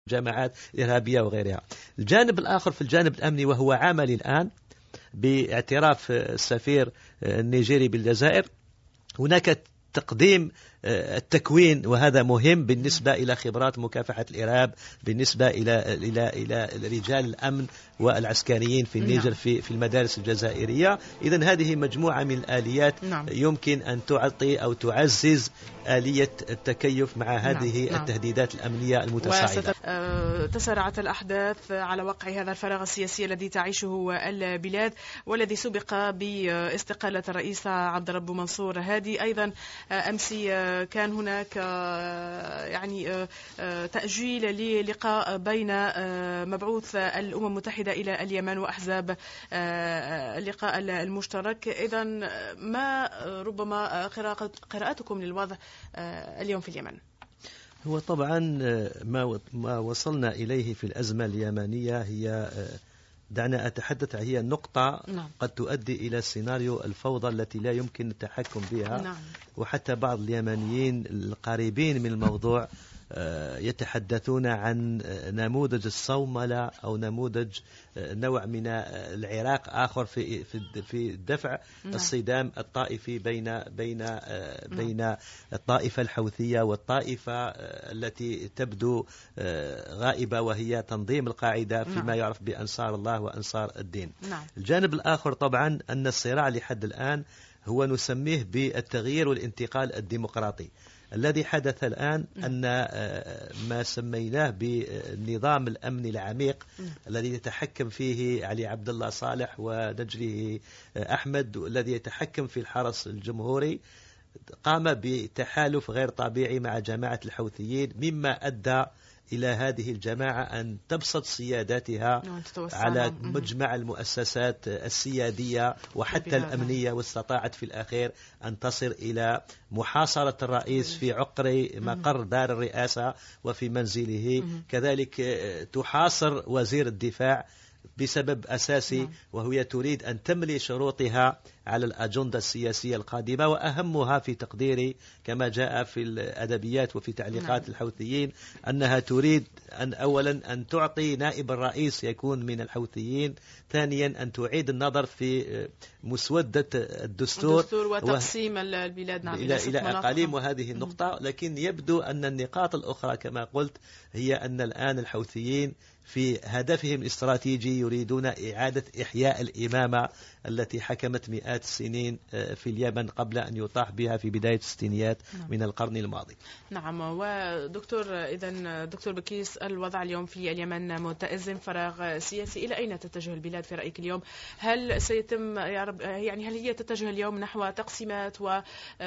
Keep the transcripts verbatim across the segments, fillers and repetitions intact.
جماعات إرهابية وغيرها. الجانب الآخر في الجانب الأمني وهو عملي الآن باعتراف السفير النيجيري بالجزائر، هناك تقديم التكوين، وهذا مهم بالنسبة إلى خبرات مكافحة الإرهاب، بالنسبة إلى إلى إلى رجال الأمن والعسكريين في النيجر في في المدارس الجزائرية. إذن هذه مجموعة من الآليات نعم. يمكن أن تعطي أو تعزز آلية التكيف مع هذه نعم. التهديدات الأمنية المتصاعدة. تسارعت الأحداث على وقع هذا الفراغ السياسي الذي تعيشه البلاد، والذي سبق باستقالة الرئيس عبد الرب منصور هادي. أيضا أمس كان هناك يعني تأجيل للقاء بين مبعوث الأمم المتحدة إلى اليمن وأحزاب اللقاء المشترك. إذا ما ربما قراءتكم للوضع اليوم في اليمن؟ هو طبعا ما ما وصلنا إليه في الأزمة اليمنية هي، دعنا أتحدث، هي نقطة نعم. قد تؤدي إلى سيناريو الفوضى التي لا يمكن التحكم بها نعم. وحتى بعض اليمنيين القريبين من الموضوع يتحدثون عن نموذج الصوملة أو نموذج نوع من العراق آخر في في دفع نعم. الصدام الطائفي بين بين بين الطائفة الحوثية والطائفة التي تبدو غائبة وهي تنظيم القاعدة فيما نعم. يعرف بأنصار الله وأنصار الدين نعم. الجانب الآخر طبعا أن الصراع لحد الآن هو نسميه بالتغيير والانتقال الديمقراطي. الذي حدث الآن أن ما سميناه بالنظام الأمني العميق الذي يتحكم فيه علي عبد الله صالح ونجله أحمد، الذي يتحكم في الحرس الجمهوري، قام بتحالف غير طبيعي مع جماعة الحوثيين، مما أدى إلى هذه الجماعة أن تبسط سياداتها على مجمع المؤسسات السيادية وحتى الأمنية، واستطاعت في الأخير أن تصل إلى محاصرة الرئيس في عقر مقر دار الرئاسة وفي منزله، كذلك تحاصر وزير الدفاع بسبب أساسي وهي تريد أن تملي شروطها على الأجندة السياسية القادمة، وأهمها في تقديري كما جاء في الأدبيات وفي تعليقات الحوثيين أنها تريد أن أولا أن تعطي نائب الرئيس يكون من الحوثيين، ثانيا أن تعيد النظر في مسودة الدستور, الدستور وتقسيم البلاد نعم إلى, إلى أقاليم. وهذه النقطة، لكن يبدو أن النقاط الأخرى كما قلت هي أن الآن الحوثيين في هدفهم الاستراتيجي يريدون إعادة إحياء الإمامة التي حكمت مئات السنين في اليمن قبل أن يطاح بها في بداية الستينيات من القرن الماضي. نعم. ودكتور، إذن دكتور بكيس، الوضع اليوم في اليمن متأزم، فراغ سياسي، إلى أين تتجه البلاد في رأيك اليوم؟ هل سيتم يعني هل هي تتجه اليوم نحو تقسيمات و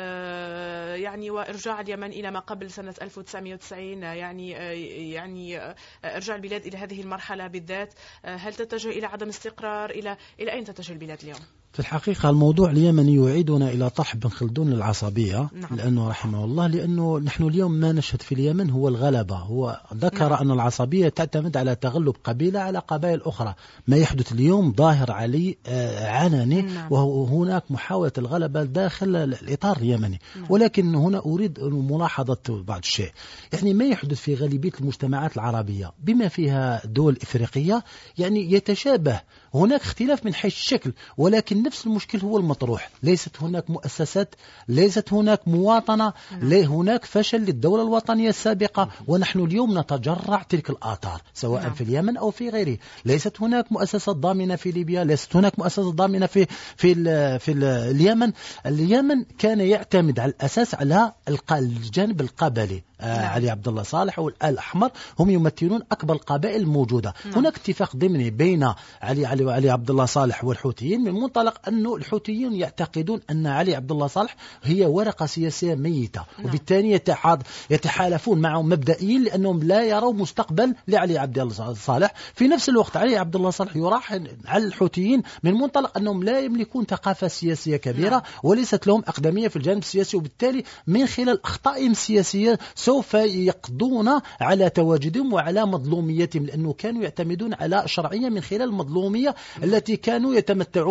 يعني وإرجاع اليمن إلى ما قبل سنة ألف وتسعمئة وتسعين، يعني يعني إرجاع البلاد إلى هذه المرحلة بالذات؟ هل تتجه إلى عدم استقرار؟ إلى إلى أين تتجه البلاد اليوم؟ في الحقيقة الموضوع اليمني يعيدنا إلى طرح بن خلدون العصبية نعم. لأنه رحمه الله، لأنه نحن اليوم ما نشهد في اليمن هو الغلبة. هو ذكر نعم. أن العصبية تعتمد على تغلب قبيلة على قبائل أخرى. ما يحدث اليوم ظاهر علي علني نعم. وهناك محاولة الغلبة داخل الإطار اليمني نعم. ولكن هنا أريد ملاحظة بعض الشيء. يعني ما يحدث في غالبية المجتمعات العربية بما فيها دول إفريقية يعني يتشابه، هناك اختلاف من حيث الشكل، ولكن نفس المشكل هو المطروح. ليست هناك مؤسسات، ليست هناك مواطنة، ليه هناك فشل للدولة الوطنية السابقة، ونحن اليوم نتجرع تلك الآثار سواء نعم. في اليمن أو في غيره. ليست هناك مؤسسات ضامنة في ليبيا، ليست هناك مؤسسات ضامنة في في ال في ال اليمن. اليمن كان يعتمد على الأساس على الجانب القبلي. نعم. علي عبد الله صالح والآل الأحمر هم يمثلون أكبر القبائل الموجودة. نعم. هناك اتفاق ضمني بين علي علي وعلي عبد الله صالح والحوثيين من منطلق أنه الحوثيين يعتقدون أن علي عبد الله صالح هي ورقة سياسية ميتة. نعم. وبالتالي يتحالفون معه مبدئيا لأنهم لا يروا مستقبل لعلي عبد الله صالح. في نفس الوقت علي عبد الله صالح يراهن على الحوثيين من منطلق أنهم لا يملكون ثقافة سياسية كبيرة. نعم. وليست لهم أقدمية في الجانب السياسي، وبالتالي من خلال أخطائهم السياسية سوف يقضون على تواجدهم وعلى مظلوميتهم، لأنه كانوا يعتمدون على شرعية من خلال المظلومية التي كانوا يتمتعون بها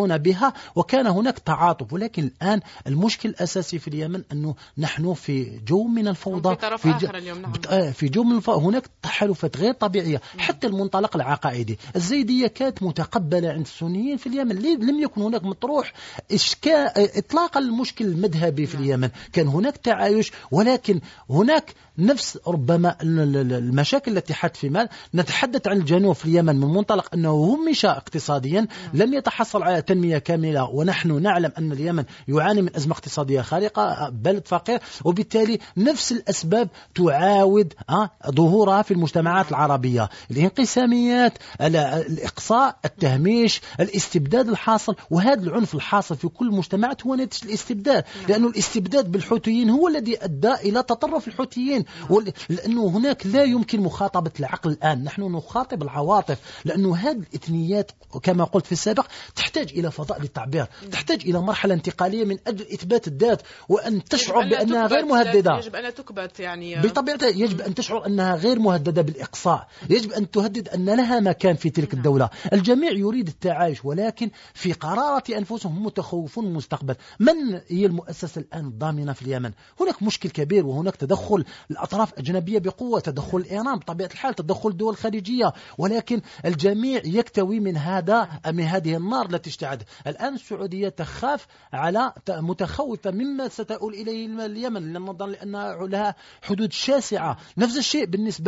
كلها وكان هناك تعاطف. ولكن الآن المشكل الأساسي في اليمن أنه نحن في جو من الفوضى، في طرف في آخر اليوم. نعم. في جو من الفوضى. هناك تحالفات غير طبيعية. حتى المنطلق العقائدي، الزيدية كانت متقبلة عند السنيين في اليمن، لم يكن هناك مطروح إشكال إطلاق المشكل المذهبي في اليمن، كان هناك تعايش. ولكن هناك نفس ربما المشاكل التي حدث في مال. نتحدث عن الجنوب في اليمن من منطلق أنه همش اقتصاديا، لم يتحصل على تنمية كاملة، ونحن نعلم أن اليمن يعاني من أزمة اقتصادية خارقة، بلد فقير، وبالتالي نفس الأسباب تعاود ظهورها في المجتمعات العربية. الانقساميات، الإقصاء، التهميش، الاستبداد الحاصل، وهذا العنف الحاصل في كل المجتمعات هو نتيجة الاستبداد، لأنه الاستبداد بالحوثيين هو الذي أدى إلى تطرف الحوثيين، لأنه هناك لا يمكن مخاطبة العقل الآن، نحن نخاطب العواطف، لأنه هذه الإثنيات كما قلت في السابق تحتاج إلى فضاء للتعبير، تحتاج إلى مرحلة انتقالية من أجل إثبات الذات، وأن تشعر بأنها غير مهددة. يجب أن تكبت يعني بطبيعتها، يجب أن تشعر أنها غير مهددة بالإقصاء، يجب أن تهدد أن لها مكان في تلك الدولة. الجميع يريد التعايش، ولكن في قرارة أنفسهم هم متخوفون من المستقبل. من هي المؤسسة الآن الضامنة في اليمن؟ هناك مشكل كبير، وهناك تدخل الأطراف الأجنبية بقوة، تدخل إيران بطبيعة الحال، تدخل الدول الخليجية، ولكن الجميع يكتوي من هذا من هذه النار التي اشتعلت. الآن السعودية تخاف على متخوفة مما ستؤول إليه اليمن، لأنها لها حدود شاسعة. نفس الشيء بالنسبة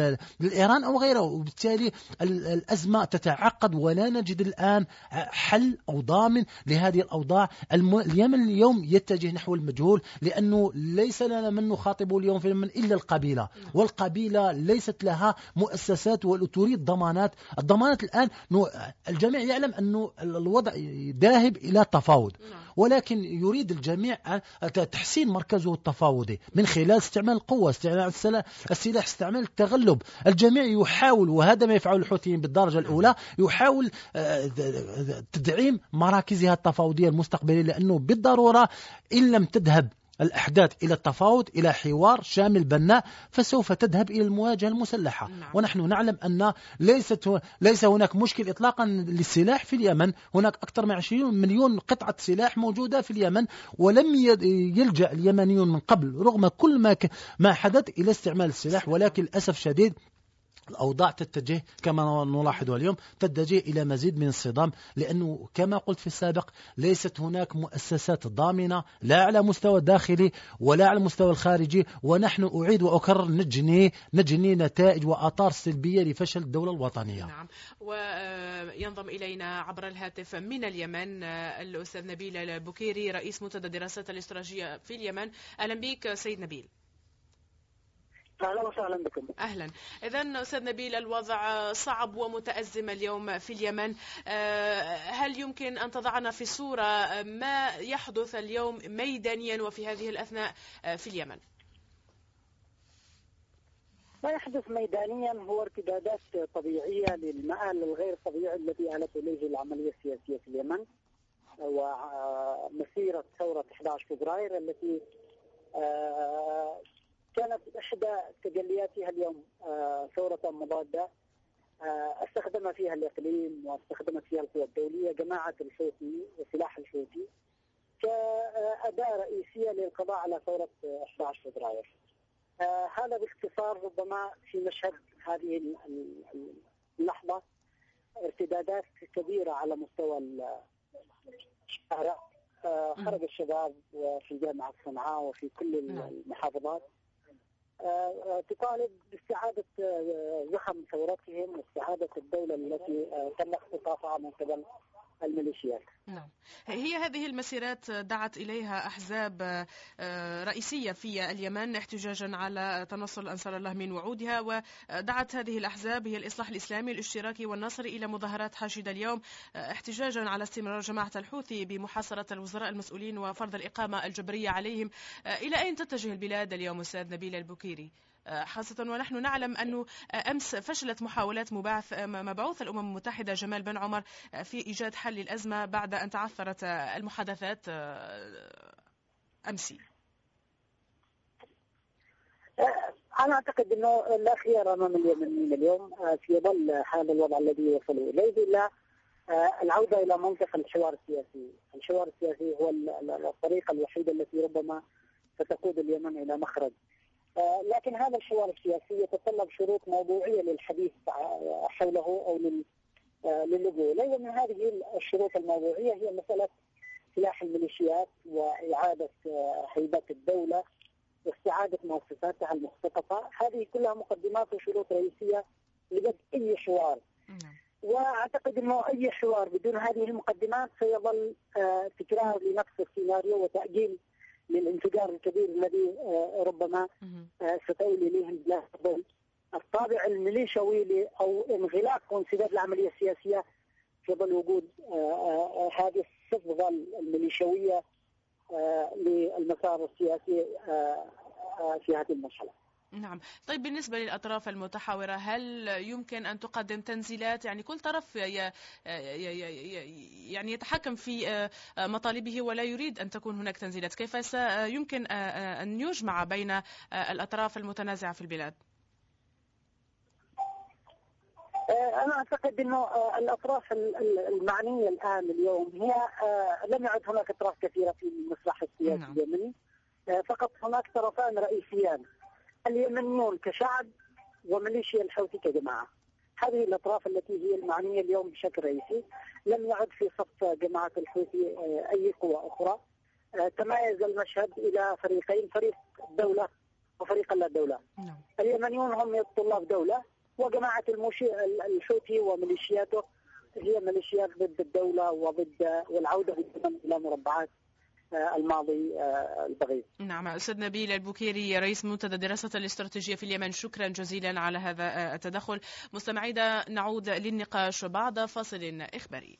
لإيران أو غيره، وبالتالي الأزمة تتعقد ولا نجد الآن حل أو ضامن لهذه الأوضاع. اليمن اليوم يتجه نحو المجهول، لأنه ليس لنا من نخاطبه اليوم في اليمن إلا القبيلة، والقبيلة ليست لها مؤسسات وتريد ضمانات. الضمانات الآن الجميع يعلم أنه الوضع ذاهب إلى تفاوض، ولكن يريد الجميع تحسين مركزه التفاوضي من خلال استعمال القوة، استعمال السلاح، استعمال التغلب. الجميع يحاول، وهذا ما يفعل الحوثيين بالدرجة الأولى، يحاول تدعيم مراكزها التفاوضية المستقبلية، لأنه بالضرورة إن لم تذهب الأحداث إلى التفاوض، إلى حوار شامل بناء، فسوف تذهب إلى المواجهة المسلحة. نعم. ونحن نعلم أن ليست ليس هناك مشكل إطلاقا للسلاح في اليمن، هناك أكثر من عشرين مليون قطعة سلاح موجودة في اليمن، ولم يلجأ اليمنيون من قبل رغم كل ما ما حدث إلى استعمال السلاح. ولكن للأسف شديد الأوضاع تتجه كما نلاحظ اليوم، تتجه إلى مزيد من الصدام، لأنه كما قلت في السابق ليست هناك مؤسسات ضامنة، لا على مستوى داخلي ولا على المستوى الخارجي. ونحن أعيد وأكرر نجني نجني نتائج وآثار سلبية لفشل الدولة الوطنية. نعم. وينضم إلينا عبر الهاتف من اليمن الأستاذ نبيل البكيري، رئيس منتدى الدراسات الاستراتيجية في اليمن. أهلا بك سيد نبيل. أهلا وسهلا بكم. أهلا. إذن أستاذ نبيل، الوضع صعب ومتأزم اليوم في اليمن، هل يمكن أن تضعنا في صورة ما يحدث اليوم ميدانيا وفي هذه الأثناء في اليمن؟ ما يحدث ميدانيا هو ارتدادات طبيعية للمآل الغير طبيعي الذي آلت إليه العملية السياسية في اليمن، ومسيرة ثورة أحد عشر فبراير التي كانت إحدى تجلياتها اليوم ثورة مضادة استخدم فيها الإقليم واستخدمت فيها القوى الدولية جماعة الحوثي وسلاح الحوثي كأداة رئيسية للقضاء على ثورة أحد عشر فبراير. هذا باختصار ربما في مشهد هذه اللحظة. ارتدادات كبيرة على مستوى الشارع، خرج الشباب في جامعة صنعاء وفي كل المحافظات تطالب باستعادة زخم ثورتهم واستعادة الدولة التي تم اختطافها من قبل الميليشيات. نعم. هي هذه المسيرات دعت إليها أحزاب رئيسية في اليمن احتجاجا على تنصل أنصار الله من وعودها، ودعت هذه الأحزاب هي الإصلاح الإسلامي الاشتراكي والنصري إلى مظاهرات حاشدة اليوم احتجاجا على استمرار جماعة الحوثي بمحاصرة الوزراء المسؤولين وفرض الإقامة الجبرية عليهم. إلى أين تتجه البلاد اليوم أستاذ نبيل البكيري، خاصة ونحن نعلم أنه أمس فشلت محاولات مبعث مبعوث الأمم المتحدة جمال بن عمر في إيجاد حل للأزمة بعد أن تعثرت المحادثات أمسي؟ أنا أعتقد أنه لا خيار أمام اليمنيين اليوم في ظل هذا الوضع الذي وصلوا إليه إلا العودة إلى منطق الحوار السياسي. الحوار السياسي هو الطريقة الوحيدة التي ربما ستقود اليمن إلى مخرج، لكن هذا الحوار السياسي يتطلب شروط موضوعية للحديث حوله أو للجوء. لأن من هذه الشروط الموضوعية هي مسألة سلاح الميليشيات وإعادة هيبة الدولة واستعادة مؤسساتها المختطفة. هذه كلها مقدمات وشروط رئيسية لبدء أي حوار. وأعتقد أنه أي حوار بدون هذه المقدمات سيظل تكرار لنفس السيناريو وتأجيل للانفجار الكبير الذي ربما ستؤول إليه البلاد. الطابع الميليشوي أو انغلاق وانسداد العملية السياسية في ظل وجود هذه الصفغة الميليشوية للمسار السياسي في هذه المرحلة. نعم. طيب بالنسبة للأطراف المتحاورة هل يمكن أن تقدم تنزيلات؟ يعني كل طرف يعني يتحكم في مطالبه ولا يريد أن تكون هناك تنزيلات. كيف سيمكن أن يجمع بين الأطراف المتنازعة في البلاد؟ أنا أعتقد أنه الأطراف المعنية الآن اليوم هي لم يعد هناك أطراف كثيرة في المسرح السياسي اليمني، فقط هناك طرفان رئيسيان: اليمنيون كشعب وميليشيا الحوثي كجماعة. هذه الأطراف التي هي المعنية اليوم بشكل رئيسي. لم يعد في صف جماعة الحوثي أي قوة أخرى. تميز المشهد إلى فريقين: فريق الدولة وفريق لا دولة. اليمنيون هم طلاب دولة، وجماعة الحوثي وميليشياته هي ميليشيات ضد الدولة وضد والعودة إلى مربعات الماضي البغيض. نعم. أستاذ نبيل البوكيري رئيس منتدى دراسة الاستراتيجية في اليمن، شكرا جزيلا على هذا التدخل. مستمعينا نعود للنقاش بعد فاصل إخباري.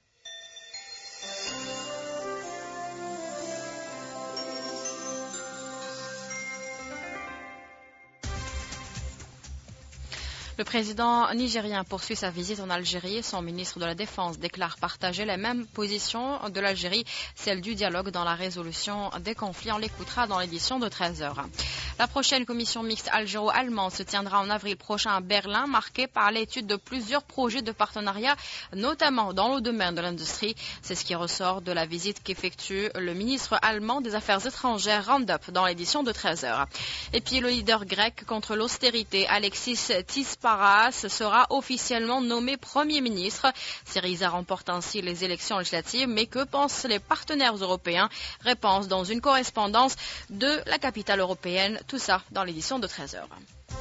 Le président nigérien poursuit sa visite en Algérie. Son ministre de la Défense déclare partager la même position de l'Algérie, celle du dialogue dans la résolution des conflits. On l'écoutera dans l'édition de treize heures. La prochaine commission mixte algéro-allemande se tiendra en avril prochain à Berlin, marquée par l'étude de plusieurs projets de partenariat, notamment dans le domaine de l'industrie. C'est ce qui ressort de la visite qu'effectue le ministre allemand des Affaires étrangères, Roundup, dans l'édition de treize heures. Et puis le leader grec contre l'austérité, Alexis Tsipras, sera officiellement nommé Premier ministre. Syriza remporte ainsi les élections législatives, mais que pensent les partenaires européens? Réponse dans une correspondance de la capitale européenne. Tout ça dans l'édition de treize heures.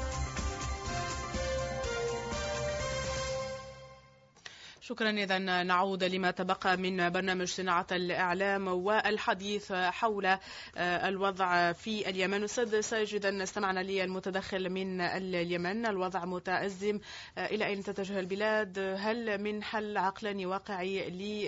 شكرا. إذا نعود لما تبقى من برنامج صناعة الإعلام والحديث حول الوضع في اليمن. أستاذ ساجدا، استمعنا للمتدخل من اليمن. الوضع متأزم، إلى أين تتجه البلاد؟ هل من حل عقلاني واقعي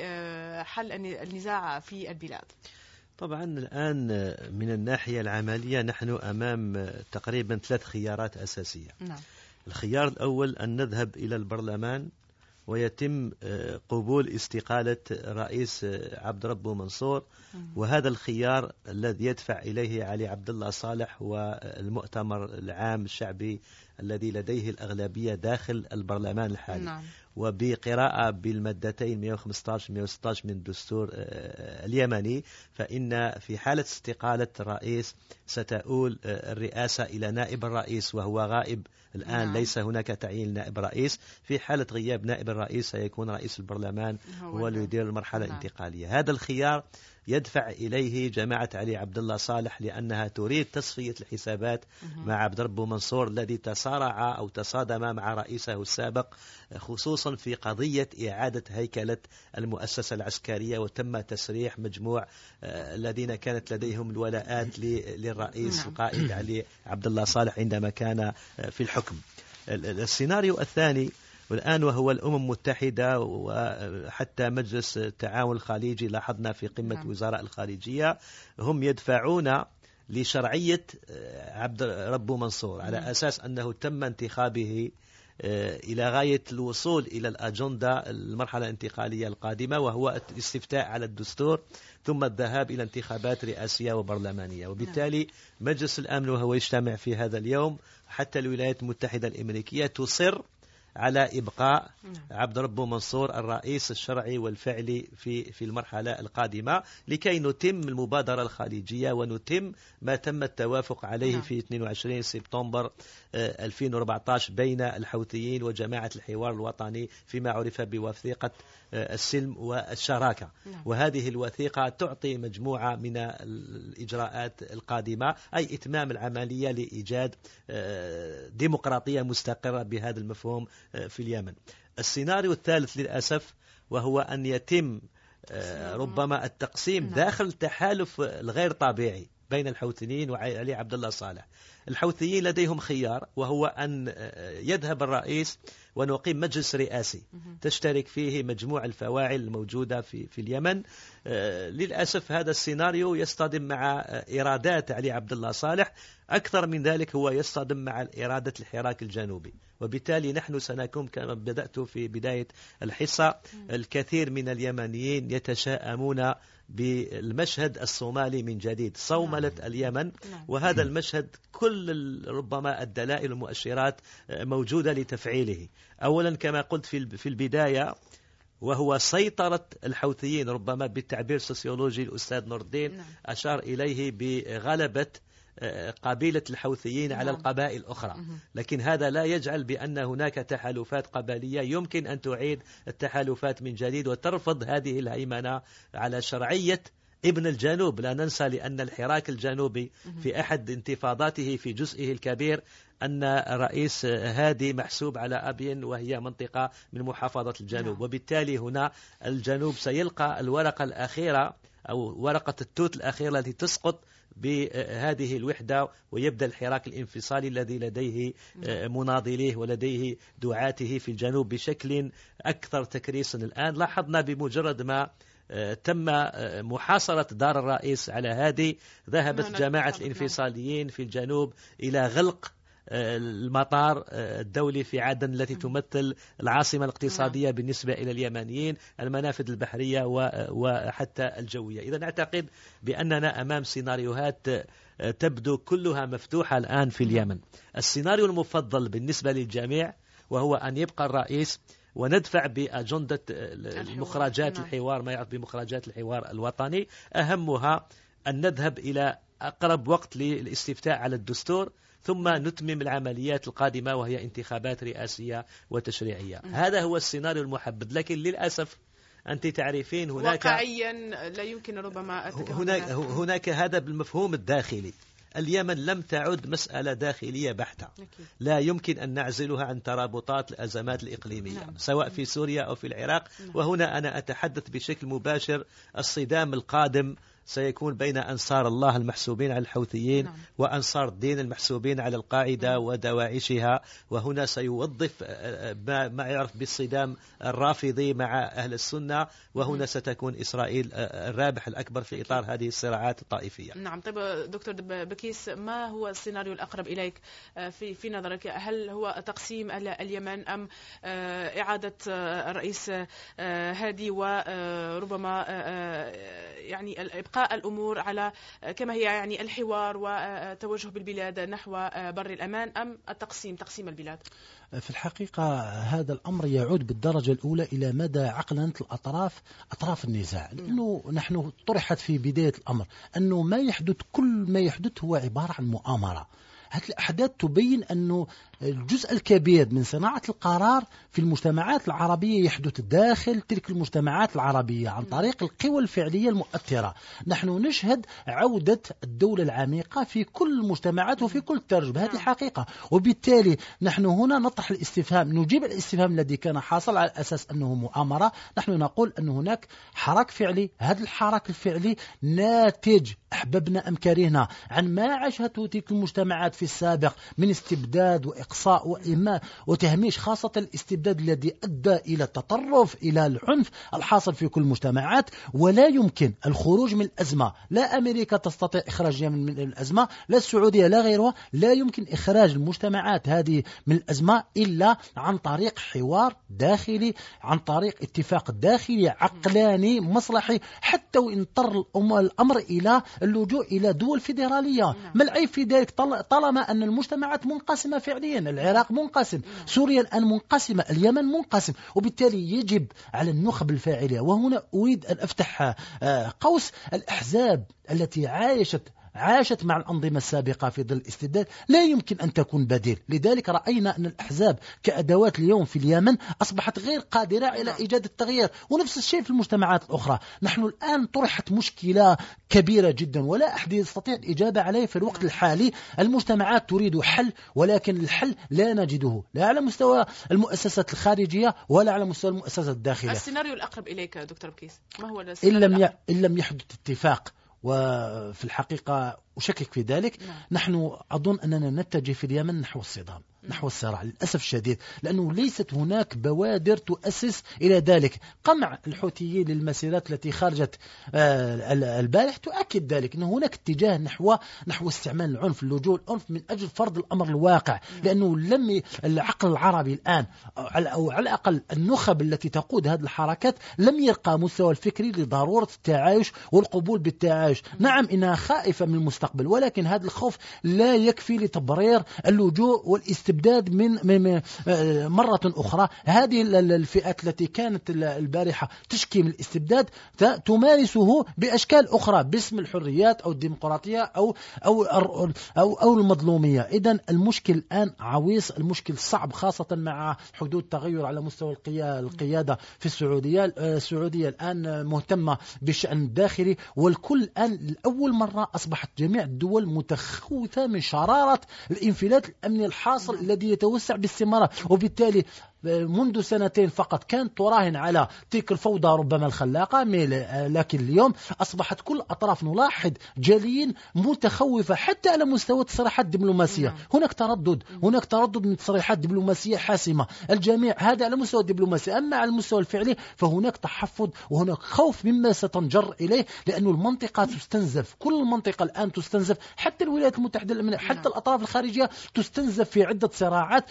لحل النزاع في البلاد؟ طبعا الآن من الناحية العملية نحن أمام تقريبا ثلاث خيارات أساسية. نعم. الخيار الأول أن نذهب إلى البرلمان ويتم قبول استقالة رئيس عبد ربه منصور، وهذا الخيار الذي يدفع إليه علي عبد الله صالح والمؤتمر العام الشعبي الذي لديه الأغلبية داخل البرلمان الحالي. نعم. وبقراءة بالمادتين مئة وخمسة عشر مئة وستة عشر من الدستور اليمني، فإن في حالة استقالة الرئيس ستؤول الرئاسة إلى نائب الرئيس وهو غائب الآن. نعم. ليس هناك تعيين نائب رئيس. في حالة غياب نائب الرئيس سيكون رئيس البرلمان هو اللي يدير المرحلة. نعم. الانتقالية. هذا الخيار يدفع إليه جماعة علي عبد الله صالح لأنها تريد تصفية الحسابات مع عبد ربه منصور الذي تصارع أو تصادم مع رئيسه السابق، خصوصا في قضية إعادة هيكلة المؤسسة العسكرية، وتم تسريح مجموع الذين كانت لديهم الولاءات للرئيس القائد علي عبد الله صالح عندما كان في الحكم. السيناريو الثاني والآن وهو الأمم المتحدة وحتى مجلس التعاون الخليجي، لاحظنا في قمة نعم. وزراء الخارجية هم يدفعون لشرعية عبد ربه منصور على نعم. أساس أنه تم انتخابه إلى غاية الوصول إلى الأجندة المرحلة الانتقالية القادمة، وهو الاستفتاء على الدستور ثم الذهاب إلى انتخابات رئاسية وبرلمانية. وبالتالي مجلس الأمن وهو يجتمع في هذا اليوم، حتى الولايات المتحدة الأمريكية تصر على إبقاء عبد ربه منصور الرئيس الشرعي والفعلي في في المرحلة القادمة، لكي نتم المبادرة الخليجية ونتم ما تم التوافق عليه في اثنين وعشرين سبتمبر ألفين وأربعة عشر بين الحوثيين وجماعة الحوار الوطني فيما عرف بوثيقة السلم والشراكة. وهذه الوثيقة تعطي مجموعة من الإجراءات القادمة، أي إتمام العملية لإيجاد ديمقراطية مستقرة بهذا المفهوم في اليمن. السيناريو الثالث للأسف وهو أن يتم ربما التقسيم داخل تحالف الغير طبيعي بين الحوثيين وعلي عبد الله صالح. الحوثيين لديهم خيار، وهو أن يذهب الرئيس ونقيم مجلس رئاسي تشترك فيه مجموع الفواعل الموجودة في في اليمن. للأسف هذا السيناريو يصطدم مع إرادات علي عبد الله صالح، أكثر من ذلك هو يصطدم مع إرادة الحراك الجنوبي، وبالتالي نحن سنكون كما بدأت في بداية الحصة الكثير من اليمنيين يتشائمون بالمشهد الصومالي من جديد، صوملة اليمن. وهذا المشهد كل ربما الدلائل والمؤشرات موجودة لتفعيله. أولا كما قلت في البداية، وهو سيطرة الحوثيين، ربما بالتعبير السوسيولوجي الأستاذ نور الدين أشار إليه بغلبة قبيلة الحوثيين على القبائل الأخرى، لكن هذا لا يجعل بأن هناك تحالفات قبلية يمكن أن تعيد التحالفات من جديد وترفض هذه الهيمنة على شرعية ابن الجنوب. لا ننسى لأن الحراك الجنوبي في أحد انتفاضاته في جزئه الكبير أن الرئيس هادي محسوب على أبين، وهي منطقة من محافظة الجنوب، وبالتالي هنا الجنوب سيلقى الورقة الأخيرة أو ورقة التوت الأخيرة التي تسقط بهذه الوحدة، ويبدأ الحراك الانفصالي الذي لديه مناضليه ولديه دعاته في الجنوب بشكل أكثر تكريسا. الآن لاحظنا بمجرد ما تم محاصرة دار الرئيس على هادي، ذهبت جماعة الانفصاليين في الجنوب إلى غلق المطار الدولي في عدن التي تمثل العاصمة الاقتصادية بالنسبة إلى اليمنيين، المنافذ البحرية وحتى الجوية. إذا نعتقد بأننا أمام سيناريوهات تبدو كلها مفتوحة الآن في اليمن. السيناريو المفضل بالنسبة للجميع وهو أن يبقى الرئيس وندفع بأجندة مخرجات الحوار، ما يعرف بمخرجات الحوار الوطني، أهمها أن نذهب إلى أقرب وقت للاستفتاء على الدستور، ثم نتمم العمليات القادمة وهي انتخابات رئاسية وتشريعية. م. هذا هو السيناريو المحبذ، لكن للأسف أنت تعرفين هناك واقعيا لا يمكن ربما هناك, هناك هذا بالمفهوم الداخلي. اليمن لم تعد مسألة داخلية بحتة، لا يمكن أن نعزلها عن ترابطات الأزمات الإقليمية. نعم. سواء في سوريا أو في العراق. نعم. وهنا أنا أتحدث بشكل مباشر الصدام القادم سيكون بين أنصار الله المحسوبين على الحوثيين. نعم. وأنصار الدين المحسوبين على القاعدة. نعم. ودواعشها، وهنا سيوظف ما يعرف بالصدام الرافضي مع أهل السنة، وهنا نعم. ستكون إسرائيل الرابح الأكبر في إطار هذه الصراعات الطائفية. نعم. طيب دكتور بكيس، ما هو السيناريو الأقرب إليك في في نظرك؟ هل هو تقسيم اليمن أم إعادة الرئيس هادي وربما يعني إبقاء الأمور على كما هي، يعني الحوار وتوجه بالبلاد نحو بر الأمان، أم التقسيم تقسيم البلاد؟ في الحقيقة هذا الأمر يعود بالدرجة الأولى إلى مدى عقلنة الأطراف أطراف النزاع، لأنه نحن طرحت في بداية الأمر أنه ما يحدث كل ما يحدث هو عبارة عن مؤامرة. هذه الأحداث تبين أنه الجزء الكبير من صناعة القرار في المجتمعات العربية يحدث داخل تلك المجتمعات العربية عن طريق القوى الفعلية المؤثرة. نحن نشهد عودة الدولة العميقة في كل المجتمعات وفي كل تجربة، هذه حقيقة. وبالتالي نحن هنا نطرح الاستفهام، نجيب الاستفهام الذي كان حاصل على أساس أنه مؤامرة. نحن نقول أن هناك حراك فعلي، هذا الحراك الفعلي ناتج أحببنا أم كرهنا عن ما عاشته تلك المجتمعات في السابق من استبداد وإقصاء وإيماء وتهميش، خاصة الاستبداد الذي أدى إلى التطرف إلى العنف الحاصل في كل المجتمعات. ولا يمكن الخروج من الأزمة، لا أمريكا تستطيع إخراج اليمن من الأزمة، لا السعودية لا غيرها، لا يمكن إخراج المجتمعات هذه من الأزمة إلا عن طريق حوار داخلي، عن طريق اتفاق داخلي عقلاني مصلحي، حتى وإن اضطر الأمر إلى اللجوء إلى دول فيدرالية. ما العيب في ذلك طالما أن المجتمعات منقسمة فعليا؟ اثنين، العراق منقسم، سوريا الآن منقسمة، اليمن منقسم، وبالتالي يجب على النخب الفاعلة. وهنا أريد أن أفتح قوس الأحزاب التي عايشت عاشت مع الأنظمة السابقة في ظل الاستبداد لا يمكن أن تكون بديل. لذلك رأينا أن الأحزاب كأدوات اليوم في اليمن أصبحت غير قادرة على إيجاد التغيير، ونفس الشيء في المجتمعات الأخرى. نحن الآن طرحت مشكلة كبيرة جدا ولا أحد يستطيع الإجابة عليه في الوقت الحالي. المجتمعات تريد حل، ولكن الحل لا نجده، لا على مستوى المؤسسات الخارجية ولا على مستوى المؤسسات الداخلية. السيناريو الأقرب إليك دكتور بكيس ما هو السيناريو إن لم الأقرب؟ إن لم يحدث اتفاق، وفي الحقيقة أشكك في ذلك. نعم. نحن أظن أننا نتجه في اليمن نحو الصدام، نحو الصراع للأسف الشديد، لأنه ليست هناك بوادر تؤسس إلى ذلك. قمع الحوثيين للمسيرات التي خرجت البارح تؤكد ذلك، أن هناك اتجاه نحو نحو استعمال العنف، اللجوء العنف من أجل فرض الأمر الواقع، لأنه لم العقل العربي الآن أو على الأقل النخب التي تقود هذه الحركات لم يرقى مستوى الفكري لضرورة التعايش والقبول بالتعايش. نعم إنها خائفة من المستقبل، ولكن هذا الخوف لا يكفي لتبرير اللجوء والاستبداد من, من مرة أخرى. هذه الفئات التي كانت البارحة تشكي من الاستبداد تمارسه بأشكال أخرى باسم الحريات أو الديمقراطية أو أو أو, أو المظلومية. إذن المشكل الآن عويص، المشكل صعب، خاصة مع حدوث تغير على مستوى القيادة في السعودية. السعودية الآن مهتمة بالشأن الداخلي، والكل الآن لأول مرة أصبحت جميع الدول متخوفة من شرارة الانفلات الأمني الحاصل الذي يتوسع باستمرار. وبالتالي منذ سنتين فقط كانت تراهن على تلك الفوضى ربما الخلاقة، لكن اليوم أصبحت كل أطراف نلاحظ جاليين متخوفة حتى على مستوى التصريحات الدبلوماسية. هناك تردد هناك تردد من تصريحات دبلوماسية حاسمة الجميع، هذا على مستوى الدبلوماسي. أما على المستوى الفعلي فهناك تحفظ وهناك خوف مما ستنجر إليه، لأن المنطقة تستنزف، كل المنطقة الآن تستنزف، حتى الولايات المتحدة الأمريكية، حتى الأطراف الخارجية تستنزف في عدة صراعات،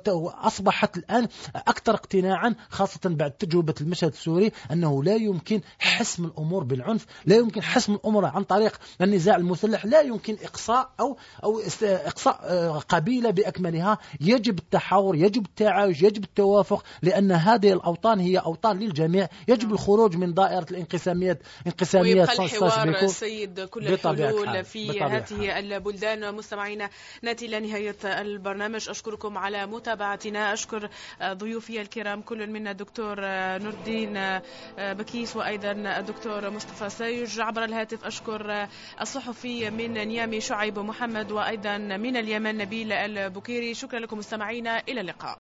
وأصبحت الآن أكثر اقتناعا خاصة بعد تجربة المشهد السوري أنه لا يمكن حسم الأمور بالعنف، لا يمكن حسم الأمور عن طريق النزاع المسلح، لا يمكن إقصاء أو أو إقصاء قبيلة بأكملها. يجب التحاور، يجب التعايش، يجب التوافق، لأن هذه الأوطان هي أوطان للجميع. يجب الخروج من دائرة الانقساميات انقساميات ويبقى الحوار سيد كل الحلول في هذه البلدان. مستمعينا نأتي إلى نهاية البرنامج، أشكركم على متابعتنا، أشكر ضيوفي الكرام كل منا الدكتور نور الدين بكيس وأيضا الدكتور مصطفى سايج عبر الهاتف. أشكر الصحفي من نيامي شعيب محمد، وأيضا من اليمن نبيل البكيري. شكرا لكم مستمعينا، إلى اللقاء.